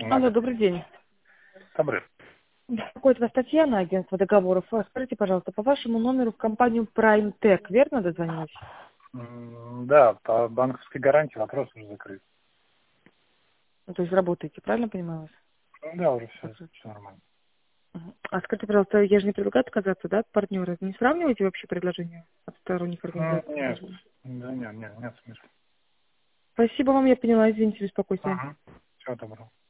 Алло, добрый день. Добрый. Беспокоит вас Татьяна, агентство договоров. Скажите, пожалуйста, по вашему номеру в компанию Prime Tech, верно дозвонилась? Да, по банковской гарантии вопрос уже закрыт. Ну, то есть работаете, правильно понимаю вас? Да, уже все, Закрыт. все нормально. Мгм. А скажите, пожалуйста, я же не предлагаю отказаться, да, от партнера? Не сравниваете вообще предложения от сторонних организаций Нет, даже? да, нет смысла. Спасибо вам, я поняла, извините, беспокойство. Ага. Всего доброго.